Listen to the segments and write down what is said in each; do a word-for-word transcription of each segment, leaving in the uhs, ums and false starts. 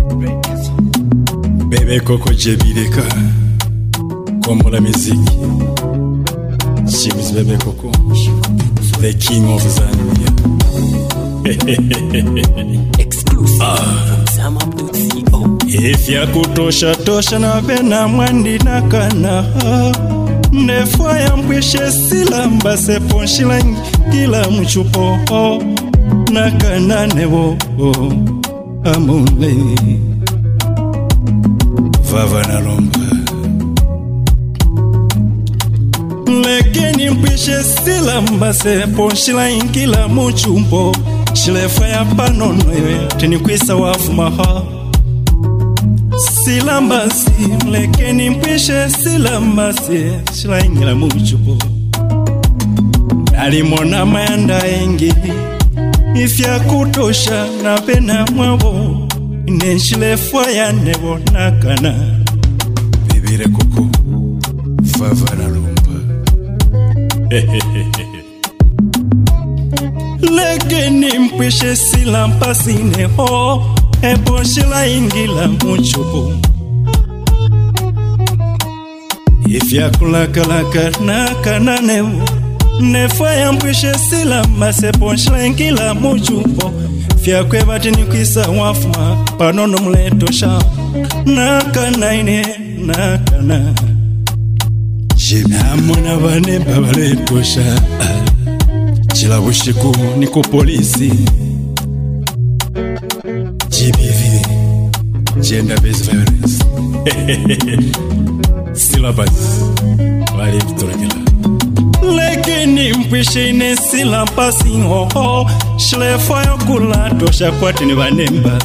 Bebe Coco Jebireka Como la musique. She was Bebe Coco, the king of Zambia. Exclusive from Sam Abdul C E O. If ya kutosha tosha na bena mwandi na kana nefwa ya mpwishe silamba se ponshila kila mchupo na kana nebo amule vava na lomba lekeni mpwishe silamba se ponshila kila mchupo shilefa ya panono teni kwisa wafumaha silambasi lekeni mpishe silambasi shilaingila muchupo alimona mayanda engi ifya kutosha na pena mwabo inenshilefa ya nebo nakana Bebe Coco Vava na lumba lekeni mpishe silambasi neho Epo shila ingila muchupo Ifya kulaka laka na kananewo Nefwa ya mpwishe sila masepo shila ingila muchupo Fya kweba tini kwisa wafuma Panono mleto sha Na kanaine na kana Jina mwana wane babaleto sha Chila bushiku niko polisi G B V, Gender Based Violence. Syllabus, wali kutorekela. Lekeni mpishe ine silambasi hoho, shlefa ya kula tosha kwa tini vanemba.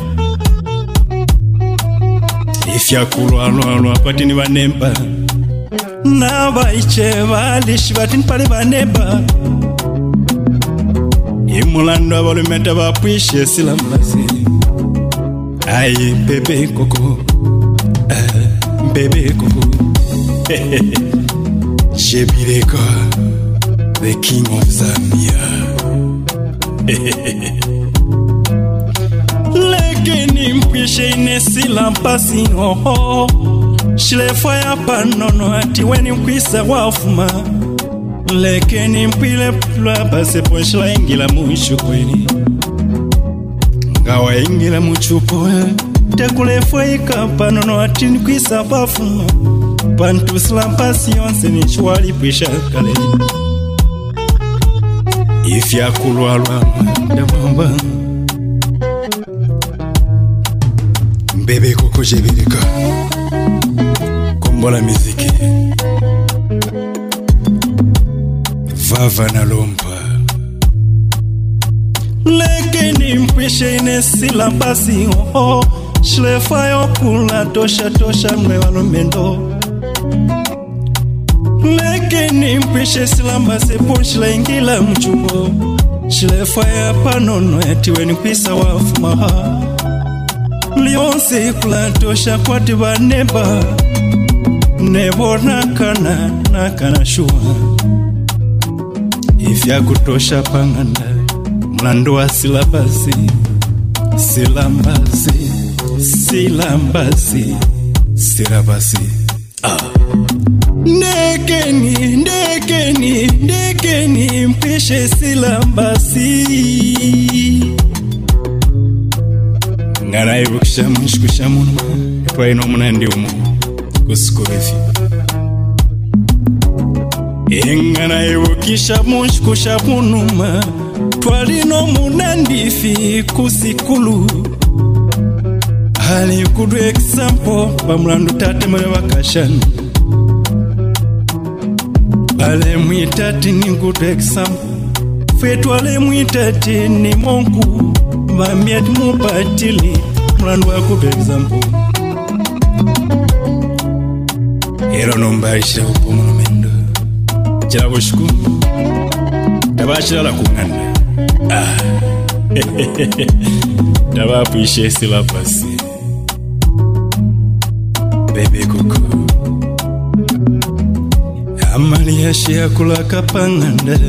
Ifya kulu alo alo kwa tini vanemba. Na vaiche valishi vatini pali vanemba. Imulando avalumeta vapwishe silambasi. Aye, Bebe Coco, uh, Bebe Coco, Jebireka, the king of Zambia. Lekeni mpishe ine silambasi hoho, shilefa ya panono ati weni mkwisa wafuma. Lekeni mpile plaba sepo shila ingila muishu kweni. Gawa ingila muchupo Tekulefwa ikapanono atini kwisa pafuma Pantu slampasi yonse ni chwali pisha kale Ifya kulwalwa Dabamba Bebe Coco Jebireka Kombo la miziki Vava na lomba Lekeni mpishe ine silambasi oho Shlefa yo kula tosha tosha mwe walumendo Lekeni mpishe silambasi ponshila ingila mchupo Shlefa ya panono yatiweni kwisa wafumaha Lionse kula tosha kwa tiba neba Nebo nakana nakana shua Ifya kutosha panganda Mlando wa silabasi, silambasi, silambasi, silabasi. Ah. Ndekeni, ndekeni, ndekeni, mpishe silambasi. Ngana ibukisha mshkusha munuma, kwa ino munandi umu, kusikubifi. Ngana ibukisha mshkusha munuma, Twalino munandifi kusikulu Hali kudu example Bamulandu tate mwe wakashani Bale mwitati ni kudu example Fetwale mwitati ni monku Mamiat mupatili Mulandu wa kudu example Hero nombaisha upo monumendo Chila bushuku Tabashila la kunganda Ah, Daba appreciate silabasi Bebe Coco Amali ya shia kula kapanganda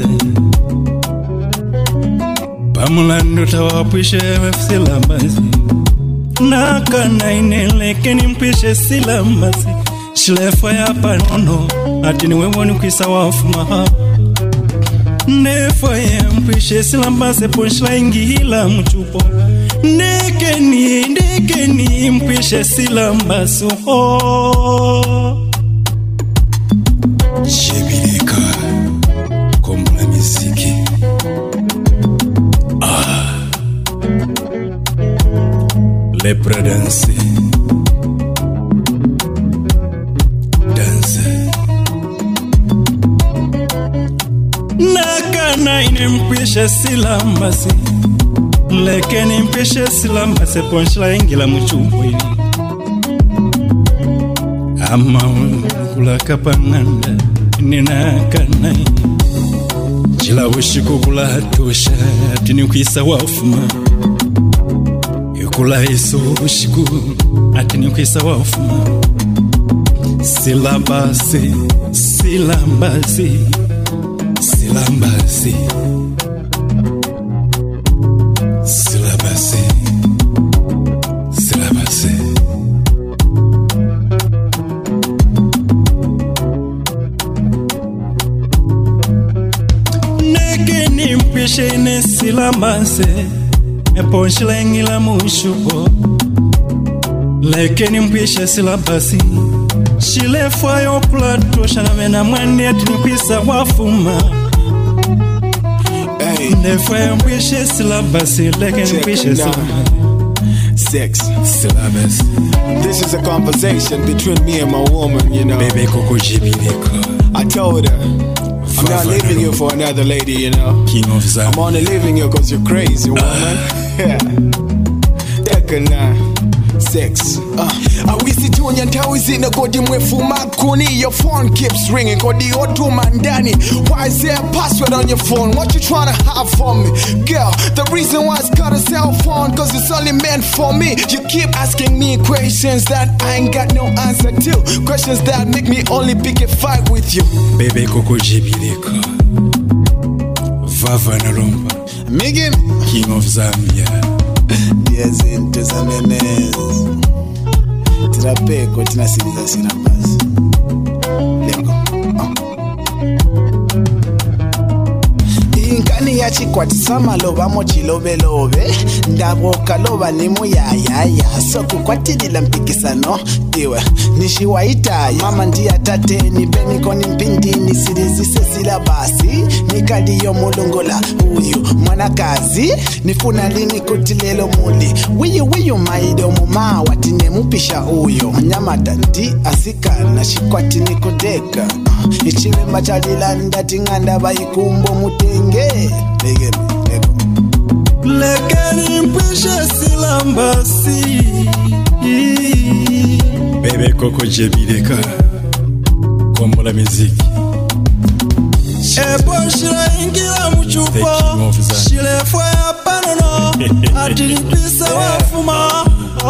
Pamulando tawa appreciate silabasi Nakana inelekeni mpishe silambasi Shilefwa ya panono ati ni wewe ni kwisa wafuma Nefwa ya mpishe silambasi ponshla ingila mchupo Nekeni, nekeni mpishe silambasi oh. Jebireka Kombo la miziki Ah Lepre danse Danse Nakana ine mpishe silambasi Lekeni mpishe silambasi ponshla ingila mchupo ini Ama kula kapanganda Ninakana Jila wishiko kula tosha Atini kwisa wafuma Yukula iso wishiko Atini kwisa wafuma Silambasi Silambasi Silambasi Silambasi Silambasi Nekeni mpishe ne silambasi Eponshla ingila mushupo Lekeni mpishe silambasi Shilefwa yokula tosha na mena mwani atini kwisa wafuma Hey, Nefwa mpishe silambasi Lekeni mpishe silambasi Sex. Silambasi This is a conversation between me and my woman, you know. Bebe koko jebireka I told her, I'm not leaving you for another lady, you know. King of Zambia I'm only leaving you cause you're crazy, woman. Yeah. Take a nine. Sex. Uh. Awisi tunya ntawizi na godi mwefu makuni. Your phone keeps ringing. Godi odu mandani. Why is there a password on your phone? What you trying to have from me? Girl, the reason why it's got a cell phone cause it's only meant for me. You keep asking me questions that I ain't got no answer to. Questions that make me only pick a fight with you. Bebe koko jebireka Vava na romba Megan. King of Zambia Yes, into Zamenez. Tirapeko tinasiriza silambasi. Lengo. Inkani ya chikwati sama loba mochi lobe lobe. Ndaboka loba nimu ya ya ya. Soku kwa tidila mpikisano. Iwe, nishiwa ita mama ndia tate ni beni koni mpindi nisirizi sesila basi. Nikali yo mulungola uyu mwana kazi. Nifuna lini kutilelo muli. Wiyu wiyu maido muma watine mupisha uyo. Manyama dandi asika na shikwati nikudeka. Ichiwe machalila ndati nganda baikumbo mutenge. Lege lego. Lekeni mpishe silambasi Bebe koko jebireka Kombo la miziki Eponshla ingila mchupo Shilefwa ya panono Atini kwisa wafuma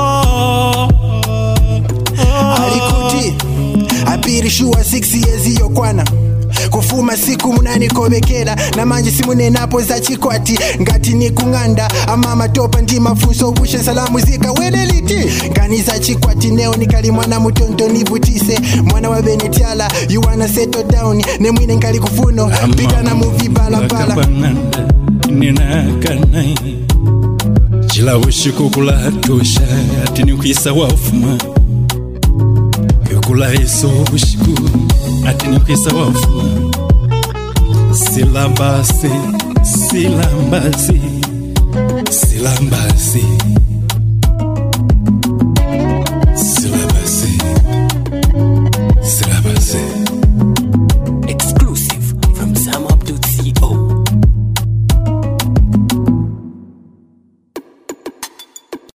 Alikuti Apiri shuwa six years iyo kwana Kufuma siku munani kobekela na manje simune napo za chikwati ngati ni kunganda amama topa ndi mafunso bushe salamu zika weleliti ngani za chikwati neo nikali mwana mutonto nivutise mwana wa Benetiala you wanna settle down ne mwine nkali kufuno pita na movie bala bala Nina kanai Jila wishiko kula tosha Atini kwisa wafuma Yukula iso wishiko Atini kwisa wafuma Silambasi Silambasi Silambasi